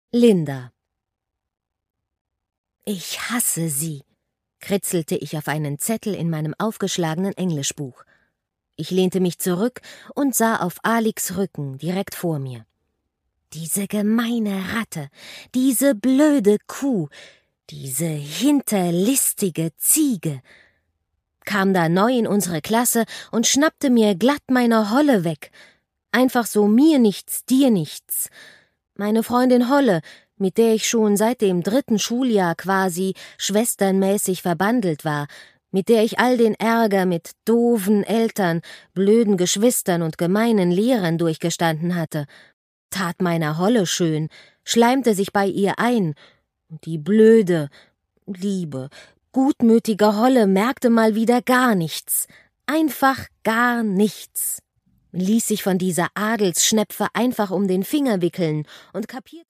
Linda. »Ich hasse Sie«, kritzelte ich auf einen Zettel in meinem aufgeschlagenen Englischbuch. Ich lehnte mich zurück und sah auf Alix Rücken direkt vor mir. Diese gemeine Ratte, diese blöde Kuh, diese hinterlistige Ziege, kam da neu in unsere Klasse und schnappte mir glatt meine Holle weg. Einfach so mir nichts, dir nichts. Meine Freundin Holle, mit der ich schon seit dem 3. Schuljahr quasi schwesternmäßig verbandelt war, mit der ich all den Ärger mit doofen Eltern, blöden Geschwistern und gemeinen Lehrern durchgestanden hatte, tat meiner Holle schön, schleimte sich bei ihr ein, und die blöde, liebe, gutmütige Holle merkte mal wieder gar nichts, einfach gar nichts, ließ sich von dieser Adelsschnepfe einfach um den Finger wickeln und kapierte